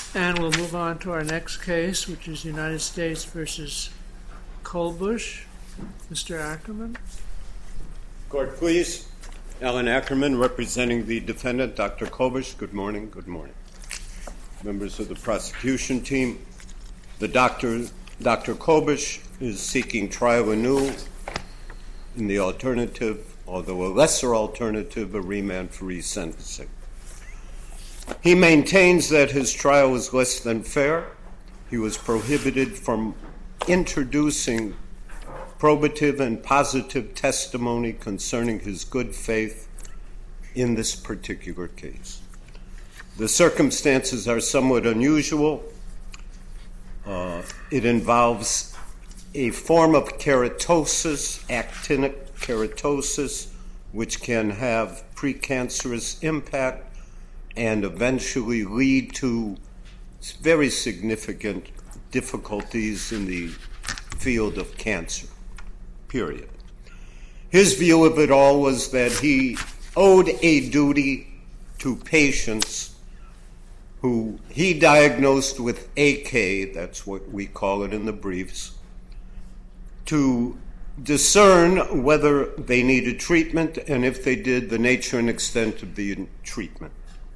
And we'll move on to our next case, which is United States versus Kolbusz. Mr. Ackerman. Court, please. Alan Ackerman, representing the defendant, Dr. Kolbusz. Good morning. Good morning. Members of the prosecution team, Dr. Kolbusz is seeking trial anew in the alternative, although a lesser alternative, a remand for resentencing. He maintains that his trial was less than fair. He was prohibited from introducing probative and positive testimony concerning his good faith in this particular case. The circumstances are somewhat unusual. It involves a form of keratosis, actinic keratosis, which can have precancerous impact and eventually lead to very significant difficulties in the field of cancer, period. His view of it all was that he owed a duty to patients who he diagnosed with AK, that's what we call it in the briefs, to discern whether they needed treatment and if they did, the nature and extent of the treatment.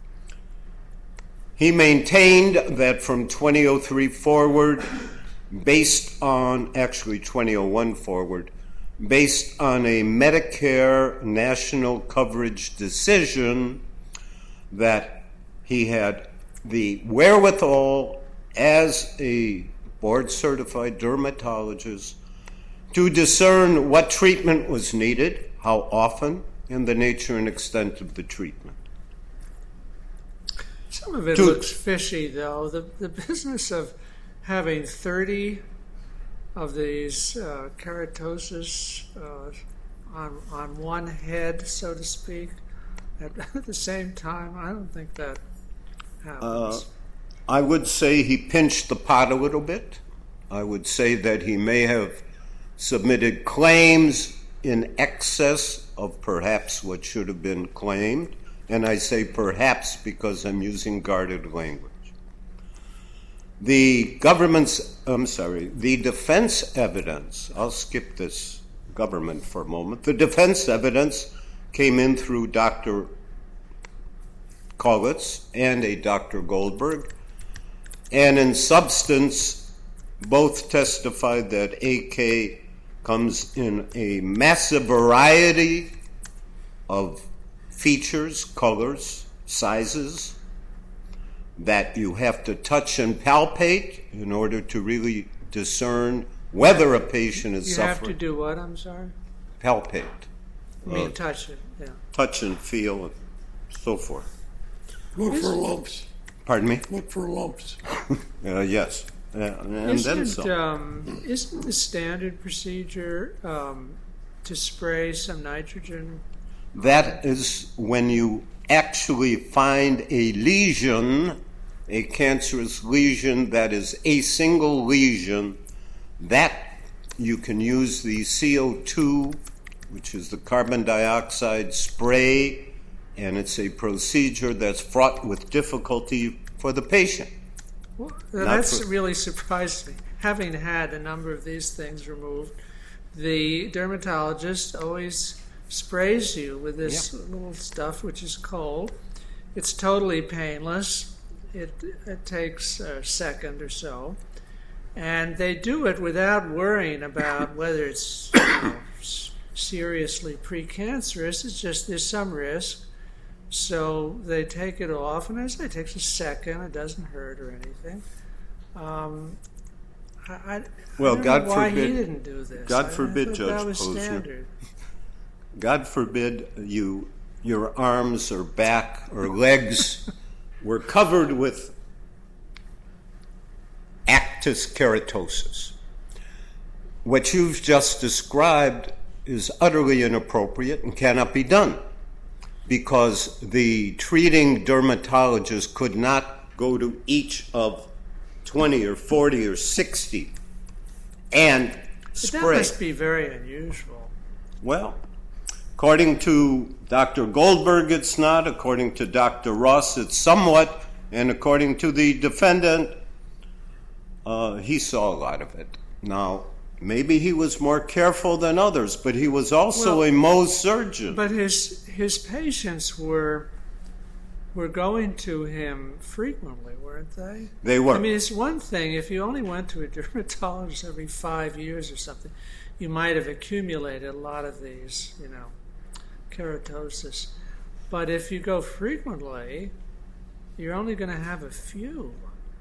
He maintained that from 2003 forward, based on 2001 forward, based on a Medicare national coverage decision, that he had the wherewithal as a board-certified dermatologist to discern what treatment was needed, how often, and the nature and extent of the treatment. Some of it looks fishy, though. The business of having 30 of these keratosis on one head, so to speak, at the same time, I don't think that happens. I would say he pinched the pot a little bit. I would say that he may have submitted claims in excess of perhaps what should have been claimed. And I say perhaps because I'm using guarded language. The defense evidence, I'll skip this government for a moment. The defense evidence came in through Dr. Kolbusz and a Dr. Goldberg. And in substance, both testified that AK comes in a massive variety of features, colors, sizes, that you have to touch and palpate in order to really discern whether a patient is suffering. You have to do what, I'm sorry? Palpate. You mean touch it, yeah. Touch and feel and so forth. Look for lumps. Pardon me? Look for lumps. Yes. And then some. Isn't the standard procedure to spray some nitrogen? That is when you actually find a lesion, a cancerous lesion that is a single lesion, that you can use the CO2, which is the carbon dioxide spray, and it's a procedure that's fraught with difficulty for the patient. Well, that's really surprised me. Having had a number of these things removed, the dermatologist always sprays you with this little stuff, which is cold. It's totally painless. It takes a second or so. And they do it without worrying about whether it's seriously precancerous. It's just there's some risk. So they take it off, and as I say, it takes a second. It doesn't hurt or anything. I don't know why he didn't do this. God forbid, Judge that was Posner. Standard. God forbid your arms or back or legs were covered with actus keratosis. What you've just described is utterly inappropriate and cannot be done because the treating dermatologist could not go to each of 20 or 40 or 60 and spray. But that must be very unusual. Well, according to Dr. Goldberg, it's not. According to Dr. Ross, it's somewhat. And according to the defendant, he saw a lot of it. Now, maybe he was more careful than others, but he was also a Mohs surgeon. But his patients were going to him frequently, weren't they? They were. I mean, it's one thing if you only went to a dermatologist every 5 years or something, you might have accumulated a lot of these, keratosis. But if you go frequently, you're only going to have a few.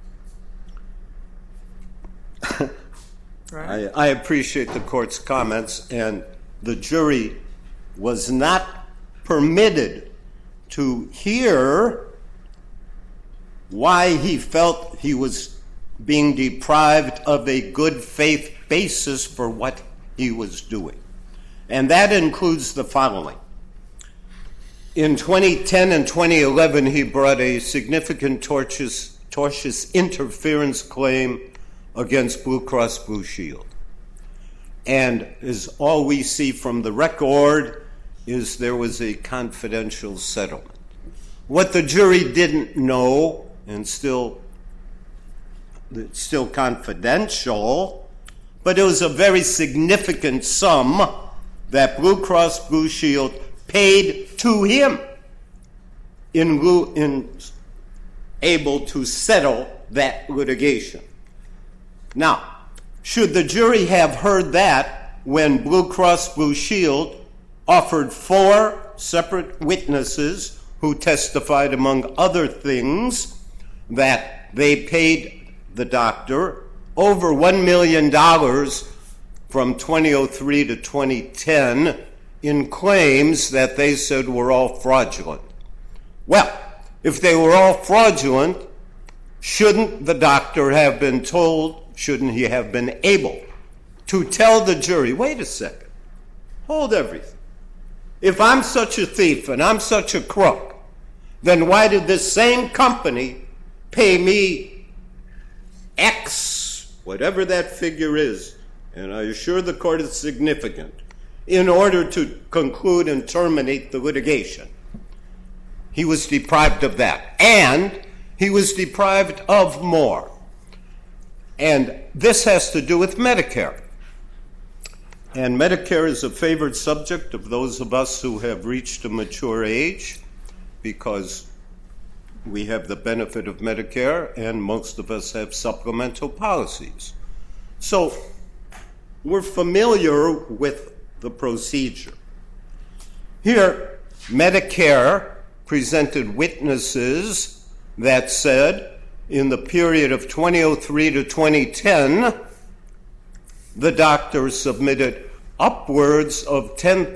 Right? I appreciate the court's comments, and the jury was not permitted to hear why he felt he was being deprived of a good faith basis for what he was doing. And that includes the following. In 2010 and 2011, he brought a significant tortious interference claim against Blue Cross Blue Shield. And as all we see from the record is there was a confidential settlement. What the jury didn't know, and it's still confidential, but it was a very significant sum that Blue Cross Blue Shield paid to him in able to settle that litigation. Now, should the jury have heard that when Blue Cross Blue Shield offered 4 separate witnesses who testified, among other things, that they paid the doctor over $1 million from 2003 to 2010 in claims that they said were all fraudulent? Well, if they were all fraudulent, shouldn't the doctor have been told, shouldn't he have been able to tell the jury, wait a second, hold everything. If I'm such a thief and I'm such a crook, then why did this same company pay me X, whatever that figure is, and I assure the court it's significant, in order to conclude and terminate the litigation? He was deprived of that. And he was deprived of more. And this has to do with Medicare. And Medicare is a favored subject of those of us who have reached a mature age because we have the benefit of Medicare and most of us have supplemental policies. So we're familiar with the procedure. Here, Medicare presented witnesses that said in the period of 2003 to 2010, the doctor submitted upwards of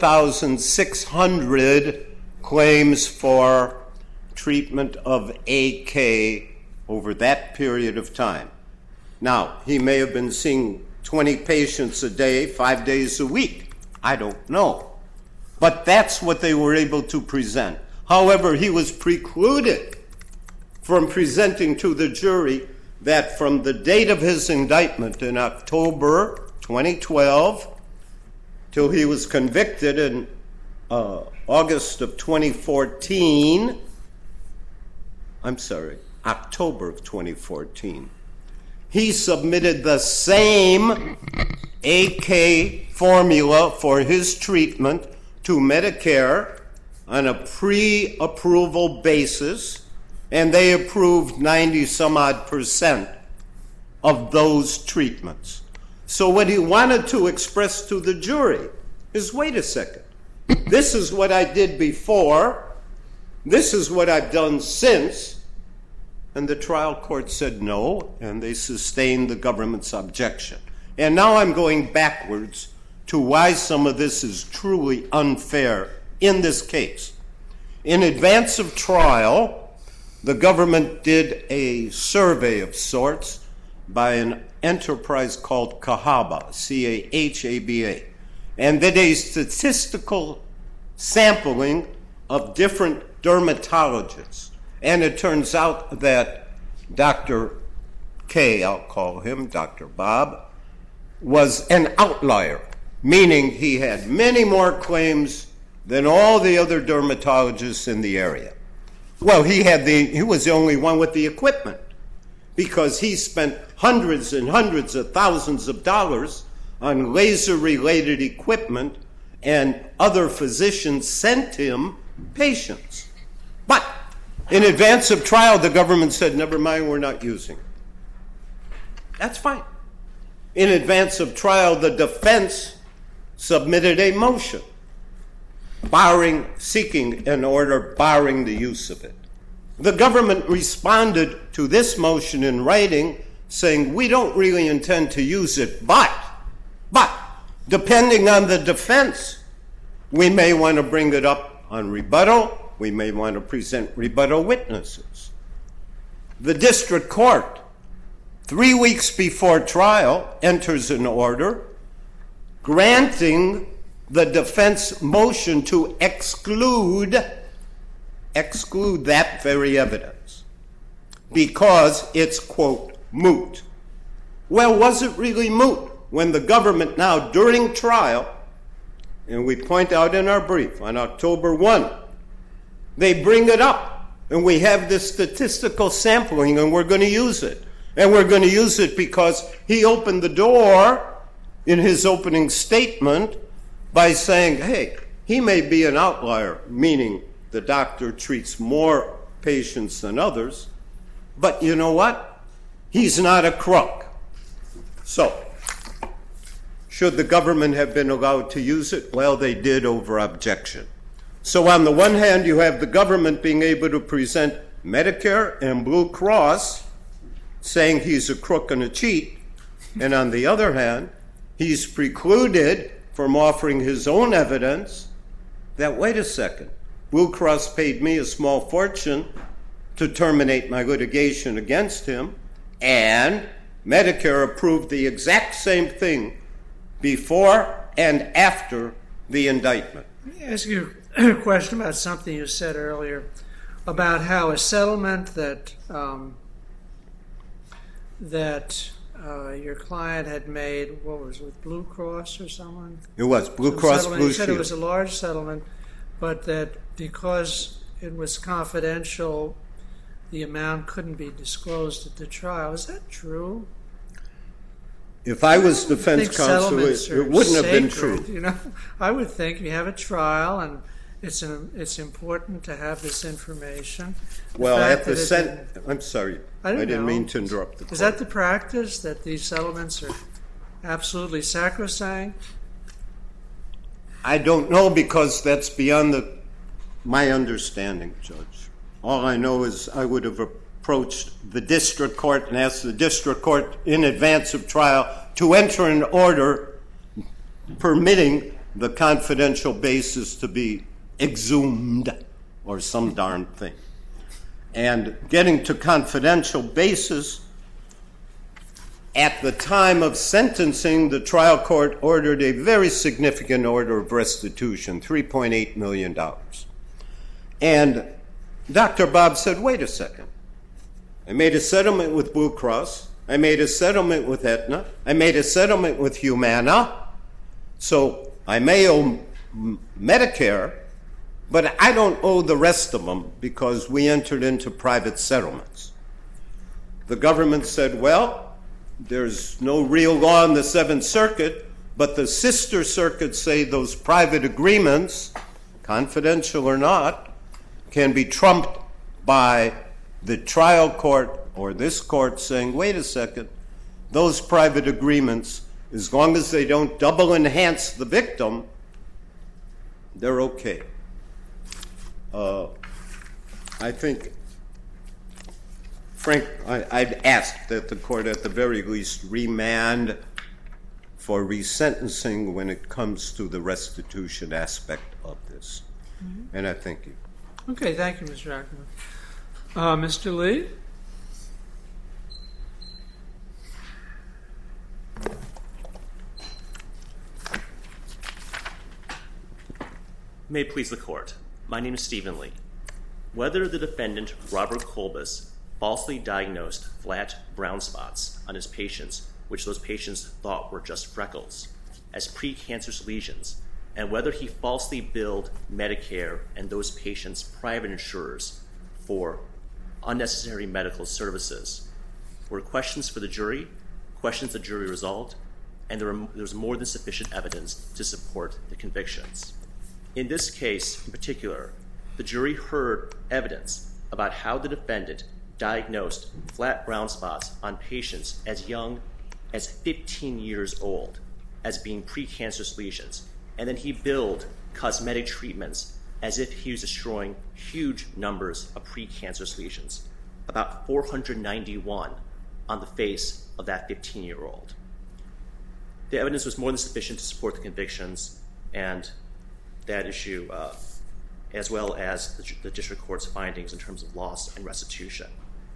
10,600 claims for treatment of AK over that period of time. Now, he may have been seeing 20 patients a day, 5 days a week. I don't know. But that's what they were able to present. However, he was precluded from presenting to the jury that from the date of his indictment in October 2012 till he was convicted in October of 2014, he submitted the same AK formula for his treatment to Medicare on a pre-approval basis, and they approved 90-some-odd% of those treatments. So what he wanted to express to the jury is, wait a second, this is what I did before, this is what I've done since, and the trial court said no, and they sustained the government's objection. And now I'm going backwards to why some of this is truly unfair in this case. In advance of trial, the government did a survey of sorts by an enterprise called CAHABA, C-A-H-A-B-A, and did a statistical sampling of different dermatologists. And it turns out that Dr. K, I'll call him Dr. Bob, was an outlier, meaning he had many more claims than all the other dermatologists in the area. Well, he was the only one with the equipment because he spent hundreds and hundreds of thousands of dollars on laser-related equipment, and other physicians sent him patients. But in advance of trial, the government said, never mind, we're not using it. That's fine. In advance of trial, the defense submitted a motion seeking an order barring the use of it. The government responded to this motion in writing saying, we don't really intend to use it, but depending on the defense, we may want to bring it up on rebuttal, we may want to present rebuttal witnesses. The district court, 3 weeks before trial, enters an order granting the defense motion to exclude that very evidence because it's, quote, moot. Well, was it really moot when the government now, during trial, and we point out in our brief on October 1, they bring it up, and we have this statistical sampling, and we're going to use it. And we're going to use it because he opened the door in his opening statement by saying, hey, he may be an outlier, meaning the doctor treats more patients than others, but you know what? He's not a crook. So, should the government have been allowed to use it? Well, they did over objection. So on the one hand, you have the government being able to present Medicare and Blue Cross saying he's a crook and a cheat, and on the other hand, he's precluded from offering his own evidence that, wait a second, Blue Cross paid me a small fortune to terminate my litigation against him, and Medicare approved the exact same thing before and after the indictment. Let me ask you a question about something you said earlier about how a settlement that your client had made, what was it, with Blue Cross or someone? It was Blue Cross Blue Shield. You said it was a large settlement, but that because it was confidential, the amount couldn't be disclosed at the trial. Is that true? If I was defense counsel, it wouldn't have been true. You know, I would think you have a trial, and it's important to have this information. Well, at the sentence, I'm sorry, I didn't mean to interrupt the court. Is that the practice, that these settlements are absolutely sacrosanct? I don't know, because that's beyond my understanding, Judge. All I know is I would have approached the district court and asked the district court in advance of trial to enter an order permitting the confidential basis to be exhumed or some darn thing. And getting to confidential basis, at the time of sentencing, the trial court ordered a very significant order of restitution, $3.8 million. And Dr. Bob said, wait a second. I made a settlement with Blue Cross. I made a settlement with Aetna. I made a settlement with Humana. So I may owe Medicare, but I don't owe the rest of them because we entered into private settlements. The government said, well, there's no real law in the Seventh Circuit, but the sister circuits say those private agreements, confidential or not, can be trumped by the trial court or this court saying, wait a second, those private agreements, as long as they don't double enhance the victim, they're okay. I think, Frank, I'd ask that the court at the very least remand for resentencing when it comes to the restitution aspect of this. Mm-hmm. And I thank you. Okay, thank you, Mr. Ackerman. Mr. Lee? May it please the court. My name is Stephen Lee. Whether the defendant, Robert Kolbus, falsely diagnosed flat brown spots on his patients, which those patients thought were just freckles, as precancerous lesions, and whether he falsely billed Medicare and those patients' private insurers for unnecessary medical services were questions for the jury, questions the jury resolved, and there was more than sufficient evidence to support the convictions. In this case in particular, the jury heard evidence about how the defendant diagnosed flat brown spots on patients as young as 15 years old as being precancerous lesions, and then he billed cosmetic treatments as if he was destroying huge numbers of precancerous lesions, about 491 on the face of that 15-year-old. The evidence was more than sufficient to support the convictions and that issue, as well as the district court's findings in terms of loss and restitution.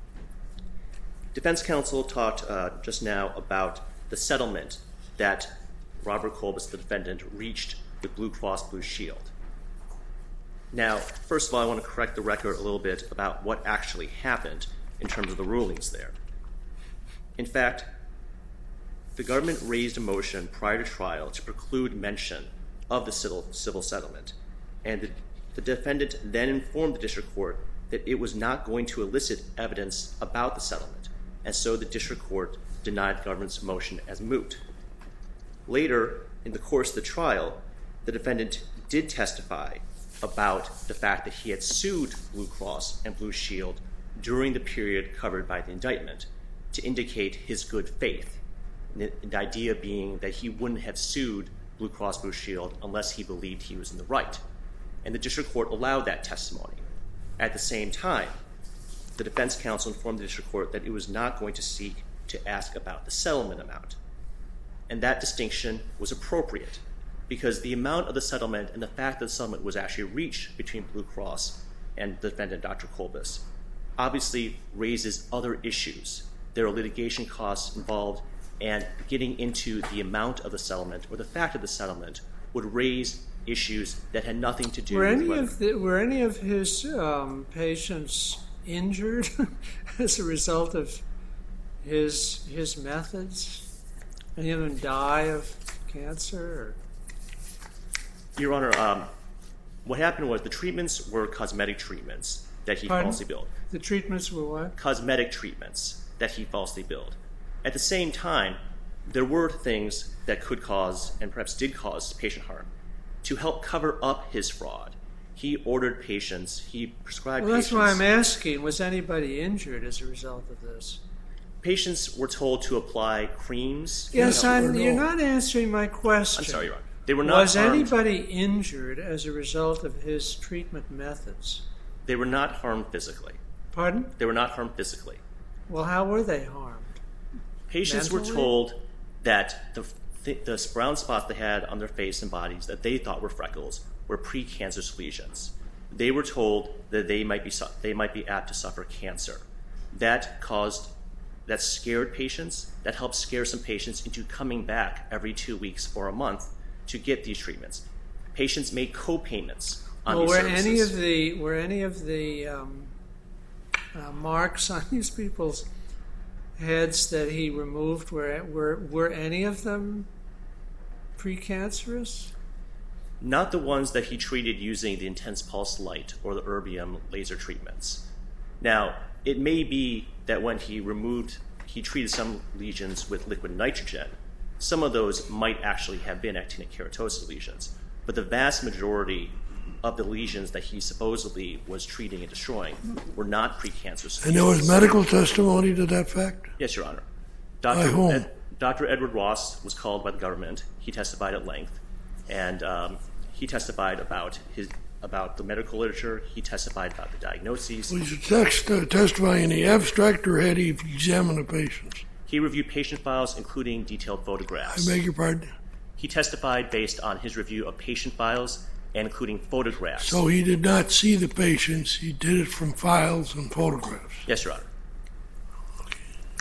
Defense counsel talked just now about the settlement that Robert Kolbus, the defendant, reached with Blue Cross Blue Shield. Now, first of all, I want to correct the record a little bit about what actually happened in terms of the rulings there. In fact, the government raised a motion prior to trial to preclude mention of the civil settlement, and the defendant then informed the district court that it was not going to elicit evidence about the settlement, and so the district court denied the government's motion as moot. Later, in the course of the trial, the defendant did testify about the fact that he had sued Blue Cross and Blue Shield during the period covered by the indictment to indicate his good faith, the idea being that he wouldn't have sued Blue Cross Blue Shield unless he believed he was in the right. And the district court allowed that testimony. At the same time, the defense counsel informed the district court that it was not going to seek to ask about the settlement amount. And that distinction was appropriate because the amount of the settlement and the fact that the settlement was actually reached between Blue Cross and the defendant, Dr. Kolbus, obviously raises other issues. There are litigation costs involved, and getting into the amount of the settlement or the fact of the settlement would raise issues that had nothing to do Were any of his patients injured as a result of his methods? Any of them die of cancer? Or? Your Honor, what happened was the treatments were cosmetic treatments that he falsely billed. The treatments were what? Cosmetic treatments that he falsely billed. At the same time, there were things that could cause, and perhaps did cause, patient harm. To help cover up his fraud, he ordered patients, he prescribed patients. Well, that's why I'm asking, was anybody injured as a result of this? Patients were told to apply creams. Yes, you're not answering my question. I'm sorry, Your Honor. They were not Was harmed. anybody injured as a result of his treatment methods? They were not harmed physically. Pardon? They were not harmed physically. Well, how were they harmed? Patients were told that the brown spots they had on their face and bodies that they thought were freckles were precancerous lesions. They were told that they might be apt to suffer cancer. That scared patients. That helped scare some patients into coming back every 2 weeks or a month to get these treatments. Patients made co-payments on these services. Were any of the marks on these people's heads that he removed, were any of them precancerous? Not the ones that he treated using the intense pulse light or the erbium laser treatments. Now, it may be that when he treated some lesions with liquid nitrogen, some of those might actually have been actinic keratosis lesions, but the vast majority of the lesions that he supposedly was treating and destroying were not precancerous lesions. And there was medical testimony to that fact? Yes, Your Honor. By whom? Dr. Edward Ross was called by the government. He testified at length, and he testified about the medical literature. He testified about the diagnoses. Was he testifying in the abstract, or had he examined the patients? He reviewed patient files, including detailed photographs. I beg your pardon? He testified based on his review of patient files and including photographs. So he did not see the patients. He did it from files and photographs. Yes, Your Honor. Okay.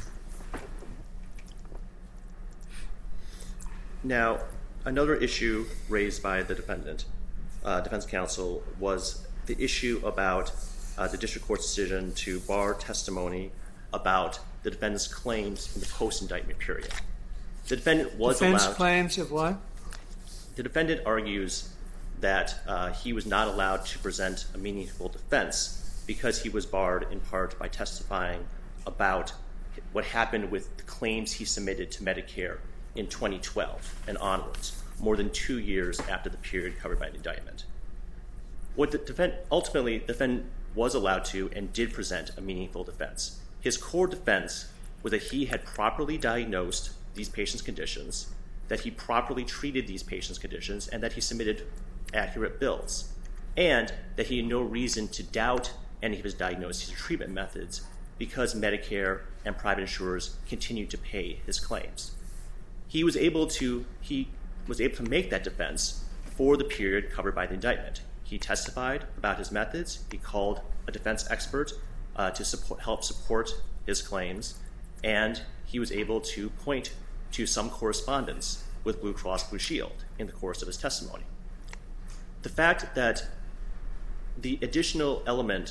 Now, another issue raised by the defense counsel was the issue about the district court's decision to bar testimony about the defendant's claims in the post-indictment period. The defendant was allowed... Defense claims of what? The defendant argues that he was not allowed to present a meaningful defense because he was barred in part by testifying about what happened with the claims he submitted to Medicare in 2012 and onwards, more than 2 years after the period covered by the indictment. Ultimately, the defendant was allowed to and did present a meaningful defense. His core defense was that he had properly diagnosed these patients' conditions, that he properly treated these patients' conditions, and that he submitted accurate bills, and that he had no reason to doubt any of his diagnosis or treatment methods because Medicare and private insurers continued to pay his claims. He was able to make that defense for the period covered by the indictment. He testified about his methods. He called a defense expert to help support his claims, and he was able to point to some correspondence with Blue Cross Blue Shield in the course of his testimony. The fact that any additional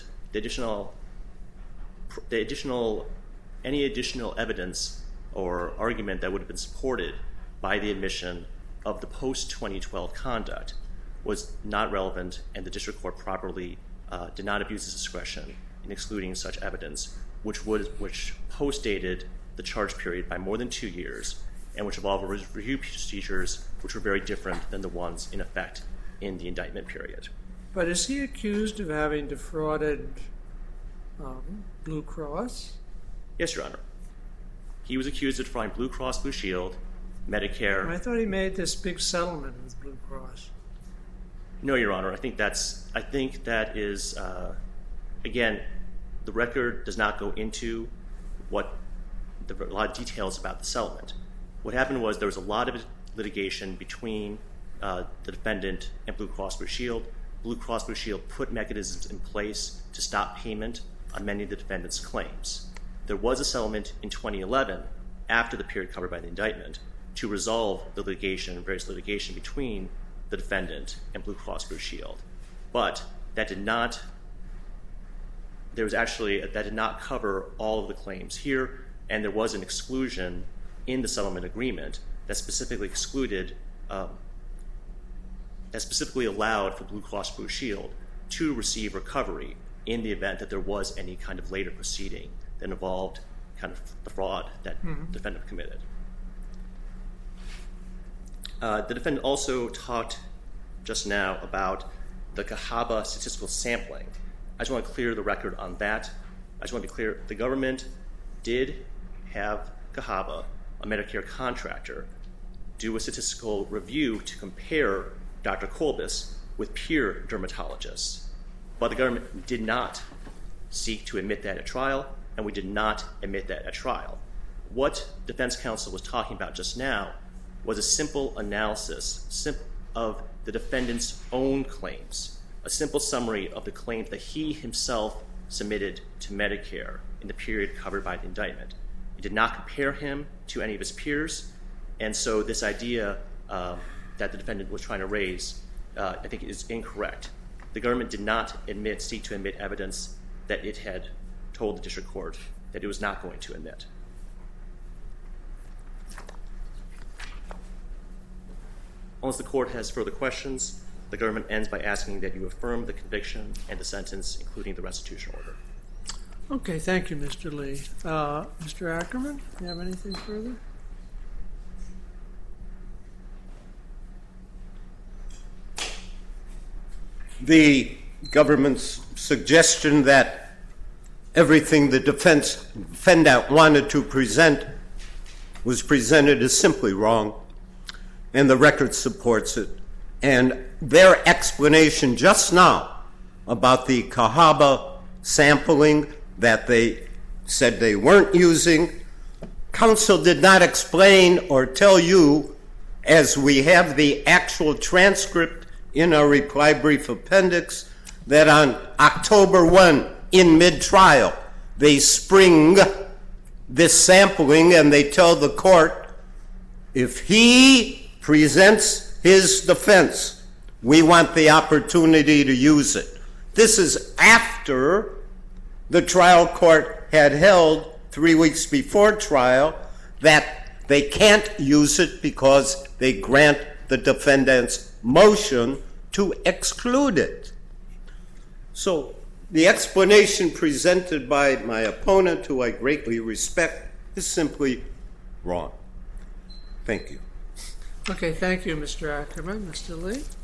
evidence or argument that would have been supported by the admission of the post-2012 conduct was not relevant, and the district court properly did not abuse its discretion in excluding such evidence, which post-dated the charge period by more than 2 years, and which involved review procedures which were very different than the ones in effect in the indictment period. But is he accused of having defrauded Blue Cross? Yes, Your Honor. He was accused of defrauding Blue Cross Blue Shield, Medicare. I thought he made this big settlement with Blue Cross. No, Your Honor. I think that is, again, the record does not go into a lot of details about the settlement. What happened was there was a lot of litigation between the defendant and Blue Cross Blue Shield. Blue Cross Blue Shield put mechanisms in place to stop payment on many of the defendant's claims. There was a settlement in 2011, after the period covered by the indictment, to resolve the various litigation between the defendant and Blue Cross Blue Shield. But that did not cover all of the claims here, and there was an exclusion in the settlement agreement that specifically allowed for Blue Cross Blue Shield to receive recovery in the event that there was any kind of later proceeding that involved kind of the fraud that the defendant committed. The defendant also talked just now about the Cahaba statistical sampling. I just want to clear the record on that. I just want to be clear, the government did have Cahaba, a Medicare contractor, do a statistical review to compare Dr. Kolbus with peer dermatologists. But the government did not seek to admit that at trial, and we did not admit that at trial. What defense counsel was talking about just now was a simple analysis of the defendant's own claims, a simple summary of the claims that he himself submitted to Medicare in the period covered by the indictment. It did not compare him to any of his peers, and so this idea that the defendant was trying to raise, I think, is incorrect. The government did not seek to admit evidence that it had told the district court that it was not going to admit. Unless the court has further questions, the government ends by asking that you affirm the conviction and the sentence, including the restitution order. Okay, thank you, Mr. Lee. Mr. Ackerman, do you have anything further? The government's suggestion that everything the defendant wanted to present was presented is simply wrong, and the record supports it. And their explanation just now about the Cahaba sampling that they said they weren't using, counsel did not explain or tell you, as we have the actual transcript in our reply brief appendix, that on October 1, in mid-trial, they spring this sampling and they tell the court, if he presents his defense, we want the opportunity to use it. This is after the trial court had held 3 weeks before trial that they can't use it because they grant the defendant's motion to exclude it. So The explanation presented by my opponent, who I greatly respect, is simply wrong. Thank you. Okay, thank you, Mr. Ackerman. Mr. Lee?